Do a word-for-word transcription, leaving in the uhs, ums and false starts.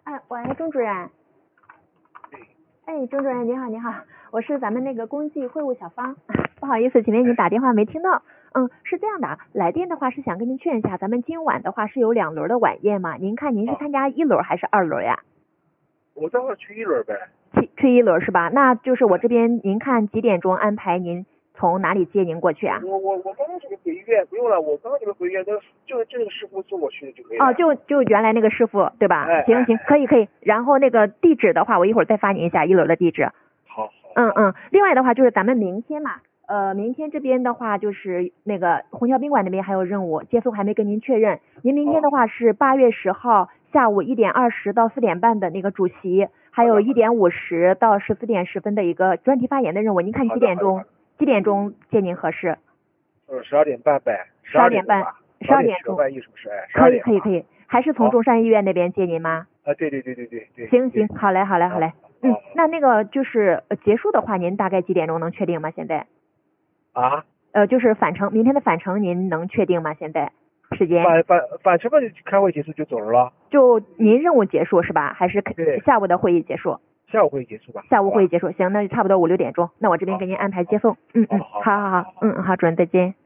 哎，喂，钟主任。哎，钟主任你好，你好，我是咱们那个公际会务小芳，不好意思，前面您打电话没听到。嗯，是这样的，来电的话是想跟您确认一下，咱们今晚的话是有两轮的晚宴嘛？您看您是参加一轮还是二轮呀？ 我正好去一轮呗。 去去一轮是吧？那就是我这边您看几点钟安排您从哪里接您过去啊？ 我我我刚刚准备回医院，不用了，我刚刚准备回医院，那就这个师傅送我去的就可以了。 哦，就就原来那个师傅对吧？ 哎、 行行，可以可以。然后那个地址的话，我一会儿再发您一下一轮的地址。 好。好。 嗯嗯，另外的话就是咱们明天嘛，呃，明天这边的话就是那个虹桥宾馆那边还有任务，接送还没跟您确认。您明天的话是八月十号下午一点二十到四点半的那个主席，还有一点五十到十四点十分的一个专题发言的任务。您看几点钟？几点钟接您合适？ 呃，十二点半呗。 十二点半。十二点钟。 万一是不是？哎。 可以可以可以，还是从中山医院那边接您吗？ 啊，对对对对对对。 行行，好嘞好嘞好嘞。嗯，那那个就是呃结束的话，您大概几点钟能确定吗？现在？ 啊？ 呃，就是返程，明天的返程您能确定吗？现在时间？ 返返返程吧，开会结束就走了了。 就您任务结束是吧？还是下午的会议结束？ 下午会议结束吧。 下午会议结束，行，那就差不多五六点钟，那我这边给您安排接送。嗯嗯，好好好，嗯好，主任再见。